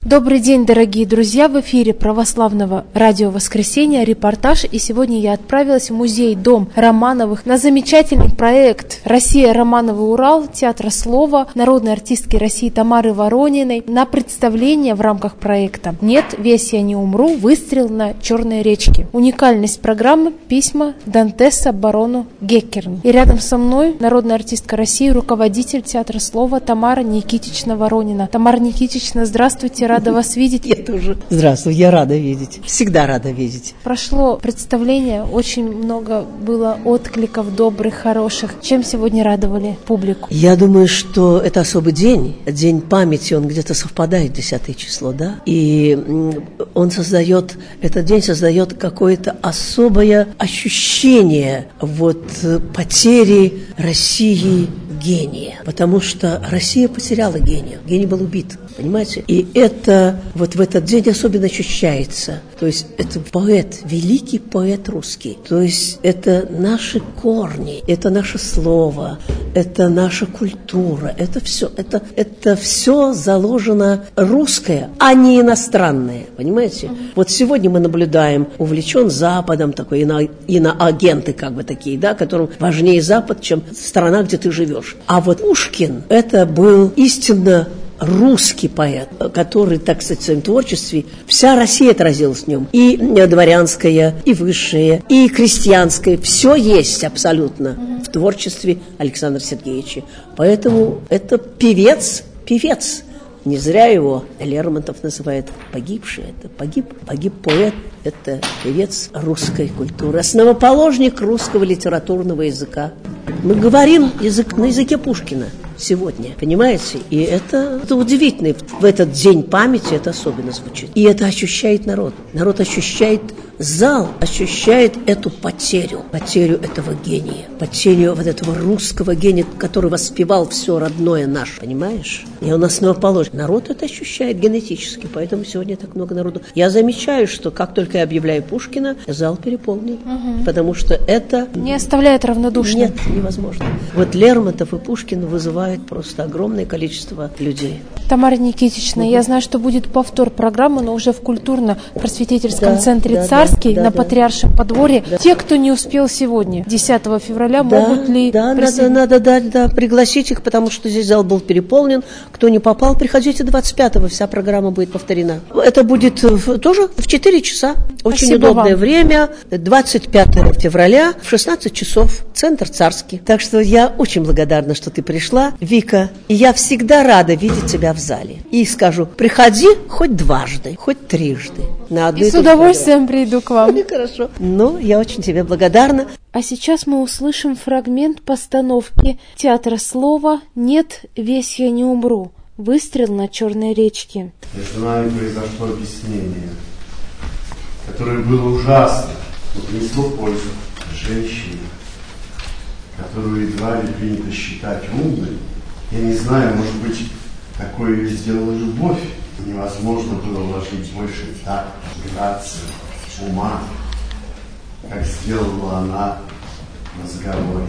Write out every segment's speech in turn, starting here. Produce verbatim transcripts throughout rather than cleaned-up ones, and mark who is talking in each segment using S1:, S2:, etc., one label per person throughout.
S1: Добрый день, дорогие друзья! В эфире православного радио «Воскресенье» репортаж. И сегодня я отправилась в музей Дом Романовых на замечательный проект «Россия. Романовы. Урал» Театра слова народной артистки России Тамары Ворониной на представление в рамках проекта «Нет, весь я не умру. Выстрел на Черной речке». Уникальность программы – письма Дантеса барону Геккерну. И рядом со мной народная артистка России, руководитель Театра слова Тамара Никитична Воронина. Тамара Никитична, здравствуйте! Рада вас видеть.
S2: Я тоже. Здравствуй, я рада видеть. Всегда рада видеть.
S1: Прошло представление, очень много было откликов добрых, хороших. Чем сегодня радовали публику?
S2: Я думаю, что это особый день, день памяти, он где-то совпадает, десятое число, да? И он создает, этот день создает какое-то особое ощущение вот потери России гения, потому что Россия потеряла гения, гений был убит, понимаете? И это вот в этот день особенно ощущается. То есть это поэт, великий поэт русский. То есть это наши корни, это наше слово, это наша культура, это все, это, это все заложено русское, а не иностранное, понимаете? Mm-hmm. Вот сегодня мы наблюдаем, увлечен Западом, такой ино, иноагенты как бы такие, да, которым важнее Запад, чем страна, где ты живешь. А вот Пушкин, это был истинно русский поэт, который, так сказать, в своем творчестве, вся Россия отразилась в нем. И дворянская, и высшая, и крестьянская. Все есть абсолютно в творчестве Александра Сергеевича. Поэтому это певец, певец. Не зря его Лермонтов называет погибший. Это погиб, погиб поэт, это певец русской культуры, основоположник русского литературного языка. Мы говорим язык, на языке Пушкина сегодня, понимаете? И это, это удивительно. В этот день памяти это особенно звучит. И это ощущает народ. Народ ощущает, зал ощущает эту потерю, потерю этого гения, потерю вот этого русского гения, который воспевал все родное наше, понимаешь? И он основоположник. Народ это ощущает генетически, поэтому сегодня так много народу. Я замечаю, что как только я объявляю Пушкина, зал переполнен, угу. Потому что это...
S1: Не оставляет равнодушным.
S2: Нет, невозможно. Вот Лермонтов и Пушкин вызывают просто огромное количество людей.
S1: Тамара Никитична, угу. Я знаю, что будет повтор программы, но уже в культурно-просветительском да, центре да, «Царский» да, на да, Патриаршем подворье. Да. Те, кто не успел сегодня, десятого февраля, да, могут ли...
S2: Да, присоедин... надо, надо да, да, пригласить их, потому что здесь зал был переполнен. Кто не попал, приходите двадцать пятого, вся программа будет повторена. Это будет в, тоже в четыре часа. Очень Спасибо удобное вам. Время. двадцать пятого февраля в шестнадцать часов. Центр «Царский». Так что я очень благодарна, что ты пришла, Вика. И я всегда рада видеть тебя в зале. И скажу, приходи хоть дважды, хоть трижды. На одну
S1: и, и с удовольствием программу. Приду к вам.
S2: Хорошо. Ну, я очень тебе благодарна.
S1: А сейчас мы услышим фрагмент постановки Театра слова «Нет, весь я не умру. Выстрел на Черной речке».
S3: Между нами произошло объяснение, которое было ужасно, но принесло пользу женщине, которую едва ли принято считать умной. Я не знаю, может быть, такое ее сделала любовь. Невозможно было вложить больше такта, грации, ума, как сделала она в разговоре.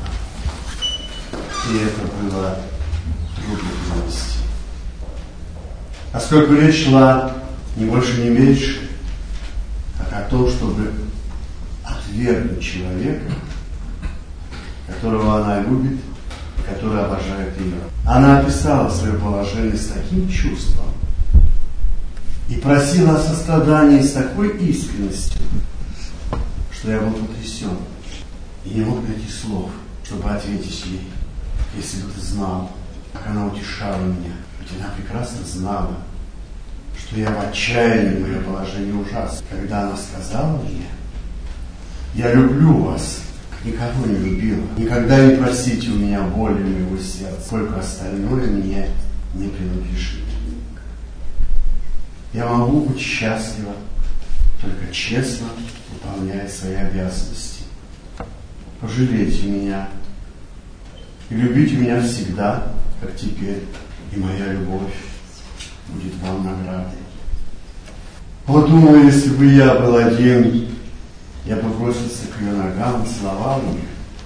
S3: И это было трудно вынести. Поскольку речь шла не больше, не меньше, как о том, чтобы отвергнуть человека, которого она любит, который обожает ее. Она описала свое положение с таким чувством и просила о сострадании с такой искренностью, что я был потрясен и не мог найти слов, чтобы ответить ей. Если бы ты знал, как она утешала меня, ведь она прекрасно знала, что я в отчаянии, мое положение ужасно. Когда она сказала мне: «Я люблю вас, никого не любила. Никогда не просите у меня боли моего сердца, сколько остальное меня не принадлежит. Я могу быть счастлива, только честно выполняя свои обязанности. Пожалейте меня и любите меня всегда, как теперь, и моя любовь будет вам наградой». Вот думаю, если бы я был один, я бы бросился к ее ногам, целовал их.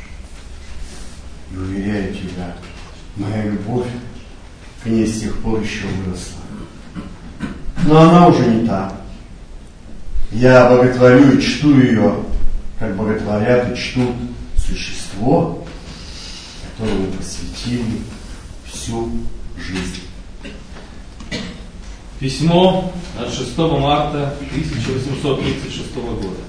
S3: И уверяю тебя, моя любовь к ней с тех пор еще выросла. Но она уже не та. Я боготворю и чту ее, как боготворят и чтут существо, которому посвятили всю жизнь.
S4: Письмо от шестого марта тысяча восемьсот тридцать шестого года.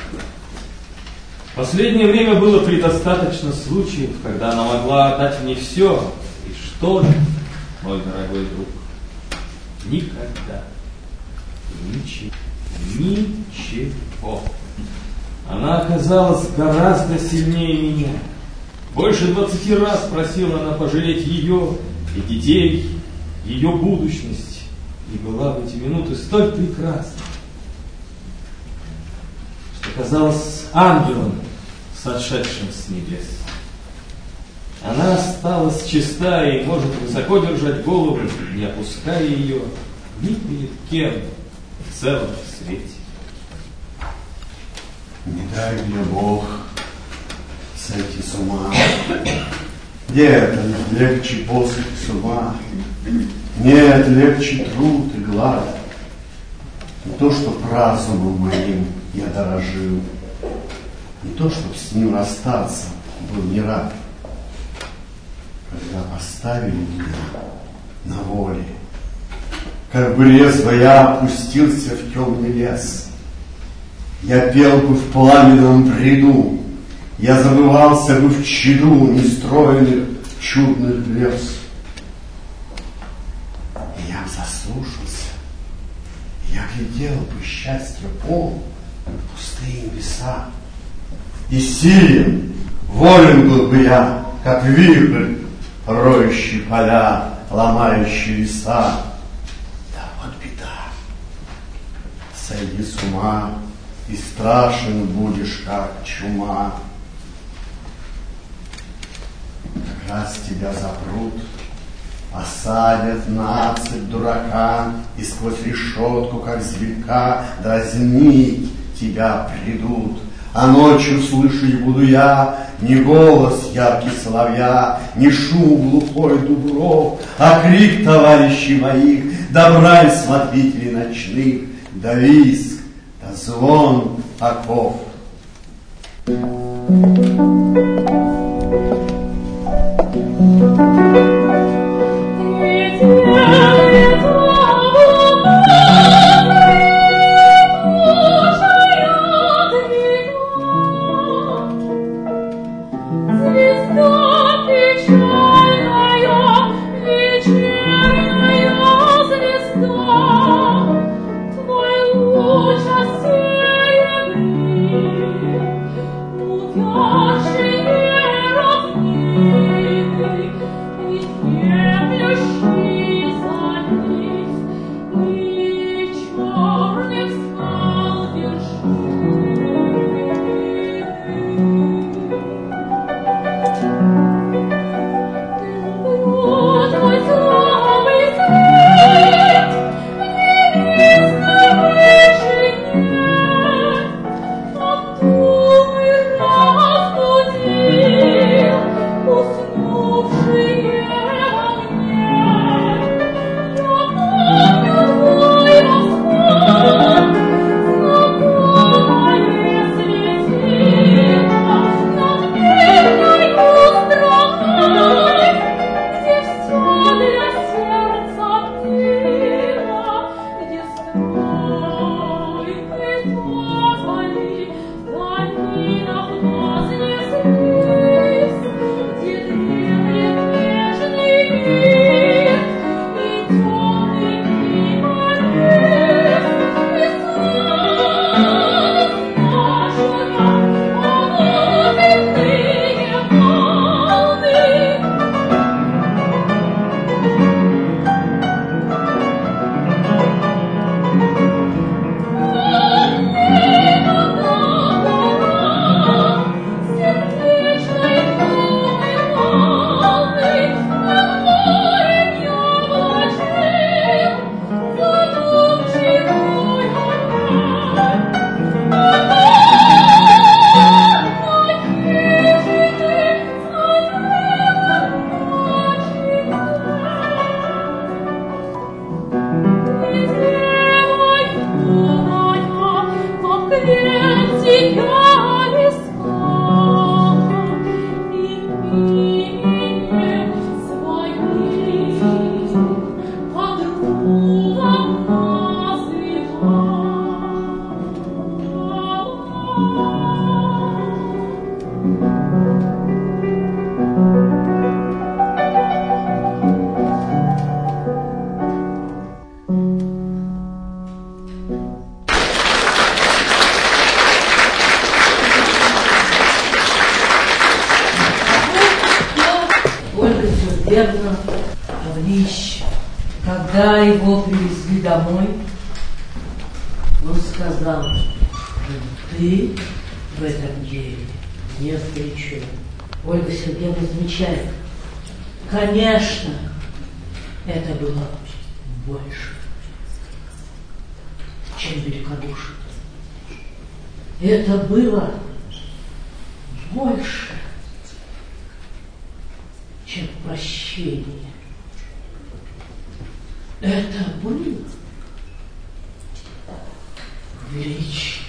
S4: В последнее время было предостаточно случаев, когда она могла отдать мне все. И что же, мой дорогой друг, никогда, ничего, ничего. Она оказалась гораздо сильнее меня. Больше двадцати раз просила она пожалеть ее и детей, ее будущность. И была в эти минуты столь прекрасна, что казалась ангелом, сошедшим с небес. Она осталась чиста и может высоко держать голову, не опуская ее ни перед кем в целом свете.
S3: Не дай мне Бог сойти с ума. Нет, легче посох с ума. Нет, легче труд и глад. Не то, чтоб разумом моим я дорожил, не то, чтоб с ним расстаться был не рад. Когда поставили меня на воле, как бы резво я опустился в темный лес, я пел бы в пламенном бреду, я забывался бы в чаду нестроенных чудных грез. И я б заслушался, я глядел бы счастье пол, пустые небеса, и силен, волен был бы я, как вихрь, роющий поля, ломающий леса. Да вот беда, сойди с ума, и страшен будешь, как чума. Как раз тебя запрут, осадят на цепь дурака, и сквозь решетку, как зверька, дразнить тебя придут. А ночью слышать буду я не голос яркий соловья, не шум глухой дубров, а крик товарищей моих, да брань смотрителей ночных, да визг, да звон оков.
S5: Your Андреевна Павлищ, когда его привезли домой, он сказал, ты в этом деле не встречу. Ольга Сергеевна замечает, конечно, это было больше, чем великодушие. Это было больше, чем прощение. Это было величие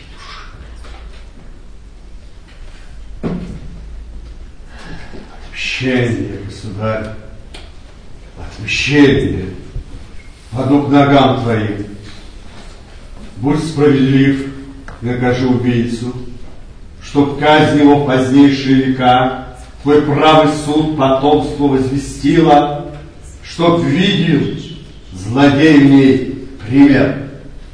S5: души.
S3: Отмщение, государь, отмщение. Паду к ногам твоим. Будь справедлив, накажи убийцу, чтоб казнь его в позднейшие века твой правый суд потомство возвестило, чтоб видел злодей в ней пример.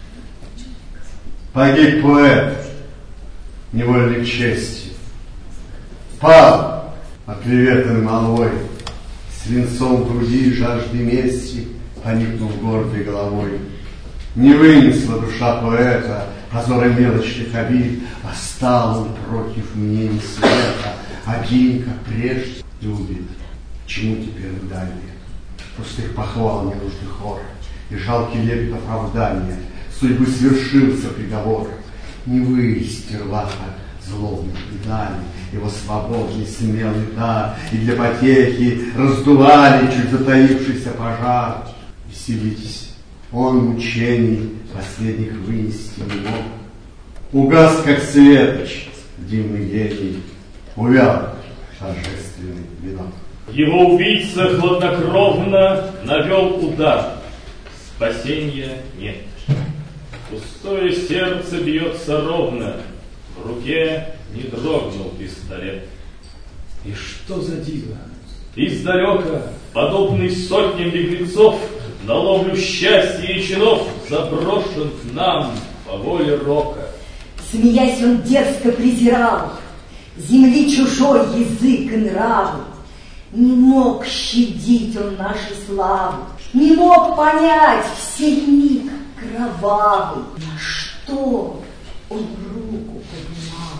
S3: Погиб поэт, невольник чести, пал, оклеветанный молвой, свинцом в груди и жажды мести, поникнув гордой головой. Не вынесла душа поэта позора мелочных обид, а стал он против мнений света, один, как прежде, любит. Чему теперь далее? Пустых похвал не нужный хор, и жалкий лепет оправдания. Судьбы свершился приговор. Не вы, стервата, злобных предали, его свободный, смелый дар, и для потехи раздували чуть затаившийся пожар. Веселитесь, он мучений последних вынести не мог. Угас, как светоч, дивный гений, увял торжественный венок.
S4: Его убийца хладнокровно навел удар. Спасения нет. Пустое сердце бьется ровно, в руке не дрогнул пистолет. И что за диво? Издалека, подобный сотням беглецов, на ловлю счастья и чинов заброшен к нам по воле рока.
S6: Смеясь, он дерзко презирал земли чужой язык и нравы. Не мог щадить он нашей славы, не мог понять в сей миг кровавый, на что он руку поднимал.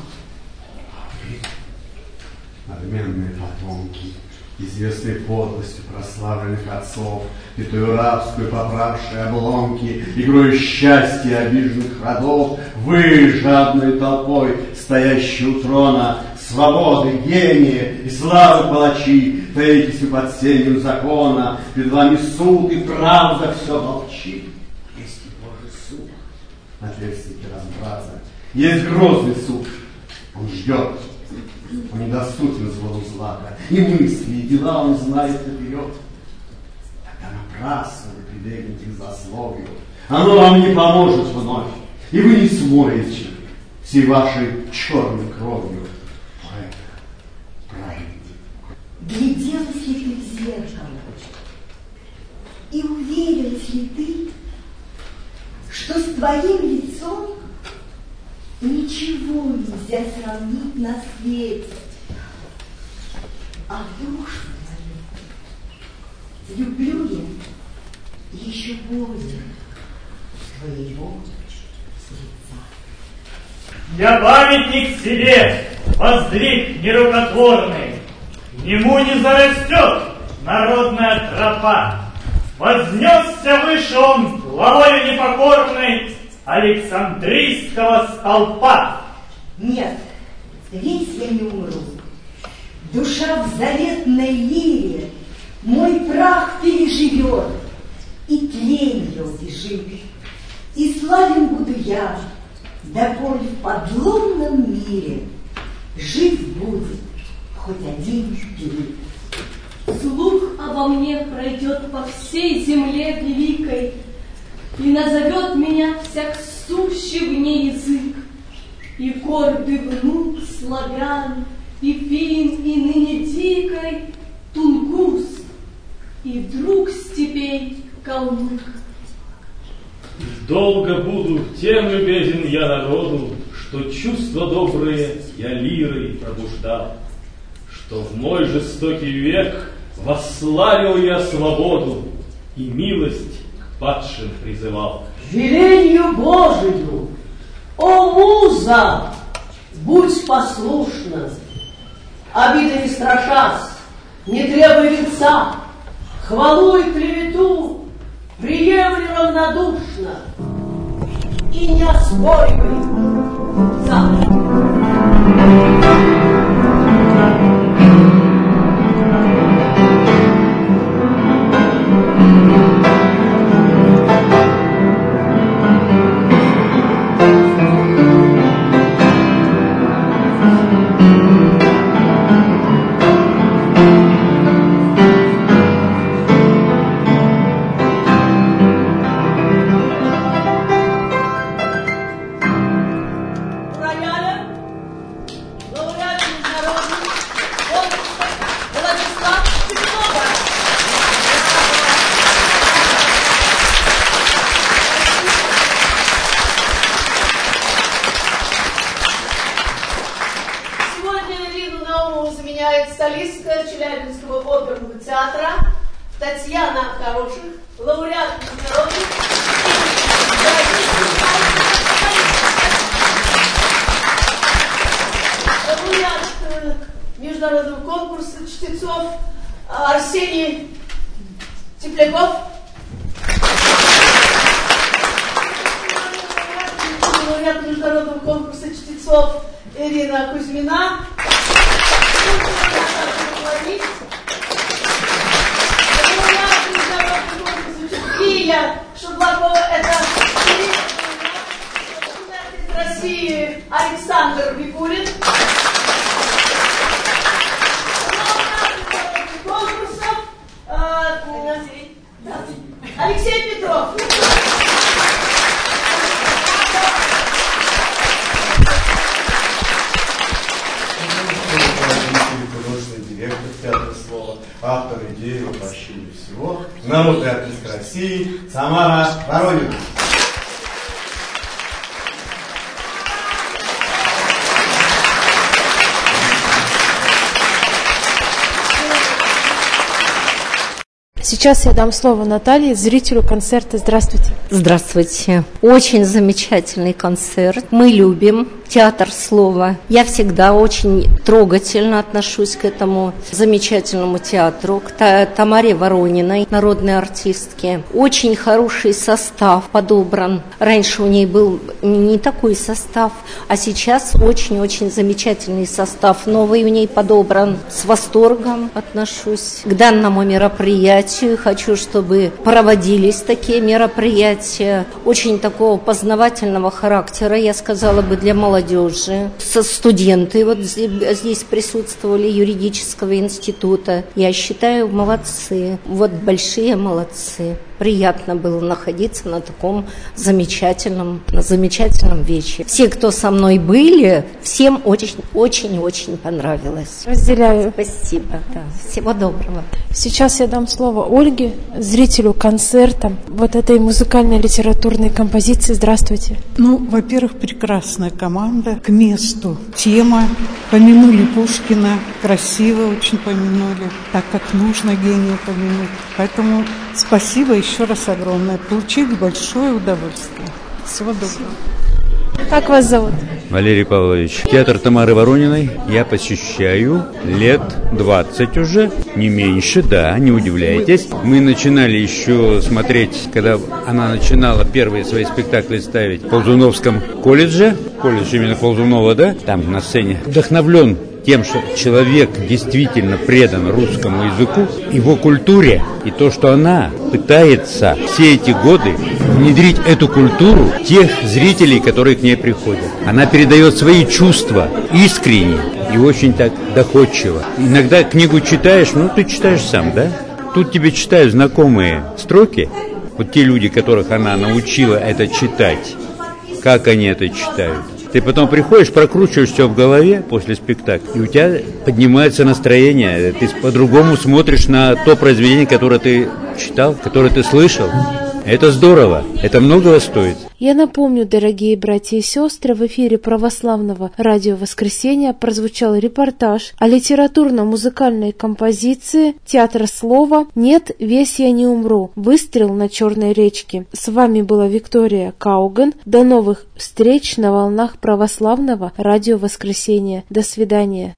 S3: Надменные потомки, известной подлостью прославленных отцов, пятую рабскую поправшие обломки, игрой счастья обиженных родов, вы, жадной толпой, стоящие у трона, свободы, гения и славы палачи, таитесь вы под сенью закона, перед вами суд и правда все молчит. Есть и Божий суд, ответственники разбрата, есть грозный суд, он ждет. Он недоступен злому злака, и мысли, и дела он знает наперед. Тогда напрасно вы прибегнете к злословию. Оно вам не поможет вновь, и вы не смоете всей вашей черной кровью поэта праведника.
S6: Гляделась ли ты в зеркало, и уверилась ли ты, что с твоим лицом ничего нельзя сравнить на свете, а в душу твою люблю я еще более твоего лица.
S7: Я памятник себе воздвиг нерукотворный, к нему не зарастет народная тропа. Вознесся выше он главою непокорной Александрийского столпа.
S6: Нет, весь я не умру. Душа в заветной лире мой прах переживет, и тлень ее убежит. И славен буду я, доколе в подлунном мире жив будет хоть один период.
S8: Слух обо мне пройдет по всей земле великой, и назовет меня всяк сущий в ней язык, и гордый внук славян, и фин, и ныне дикой тунгус, и друг степей калмык.
S4: Долго буду тем любезен я народу, что чувства добрые я лирой пробуждал, что в мой жестокий век Восславил я свободу и милость к падшим призывал.
S5: Веленью Божию, о муза, будь послушна, обиды не страшась, не требуй венца, хвалу и клевету приемли равнодушно и не оспоривай завтра. Солистка Челябинского оперного театра Татьяна Хороших, лауреат международных лауреат международного конкурса чтецов Арсений Тепляков, лауреат международного конкурса чтецов Ирина Кузьмина, Илья Шаблакова, это из России Александр Викулин, конкурсов Алексей Петров.
S3: Театр слова, автор идеи воплощения всего, народный артист России Самара Воронина.
S1: Сейчас я дам слово Наталье, зрителю концерта. Здравствуйте.
S9: Здравствуйте. Очень замечательный концерт. Мы любим театр слова. Я всегда очень трогательно отношусь к этому замечательному театру, к Тамаре Ворониной, народной артистке. Очень хороший состав подобран. Раньше у ней был не такой состав, а сейчас очень-очень замечательный состав. Новый у ней подобран. С восторгом отношусь к данному мероприятию. Хочу, чтобы проводились такие мероприятия очень такого познавательного характера, я сказала бы, для молодежи. Со студенты вот здесь присутствовали юридического института. Я считаю, молодцы. Вот большие молодцы. Приятно было находиться на таком замечательном, на замечательном вечере. Все, кто со мной были, всем очень-очень-очень понравилось.
S1: Разделяю.
S9: Спасибо. Да. Всего доброго.
S1: Сейчас я дам слово Ольге, зрителю концерта, вот этой музыкальной литературной композиции. Здравствуйте.
S10: Ну, во-первых, прекрасная команда, к месту. Тема, помянули Пушкина, красиво очень помянули, так как нужно гения помянуть. Поэтому спасибо еще раз огромное. Получили большое удовольствие. Всего доброго.
S1: Как вас зовут?
S11: Валерий Павлович. Театр Тамары Ворониной я посещаю лет двадцать уже, не меньше, да, не удивляйтесь. Мы начинали еще смотреть, когда она начинала первые свои спектакли ставить в Ползуновском колледже, колледж именно Ползунова, да, там на сцене. Вдохновлен тем, что человек действительно предан русскому языку, его культуре, и то, что она пытается все эти годы внедрить эту культуру в тех зрителей, которые к ней приходят. Она передает свои чувства искренне и очень так доходчиво. Иногда книгу читаешь, ну ты читаешь сам, да? Тут тебе читают знакомые строки, вот те люди, которых она научила это читать, как они это читают. Ты потом приходишь, прокручиваешь все в голове после спектакля, и у тебя поднимается настроение, ты по-другому смотришь на то произведение, которое ты читал, которое ты слышал. Это здорово, это многого стоит.
S1: Я напомню, дорогие братья и сестры, в эфире православного радио «Воскресенье» прозвучал репортаж о литературно-музыкальной композиции театра слова «Нет, весь я не умру. Выстрел на Черной речке». С вами была Виктория Кауган. До новых встреч на волнах православного радио «Воскресенье». До свидания.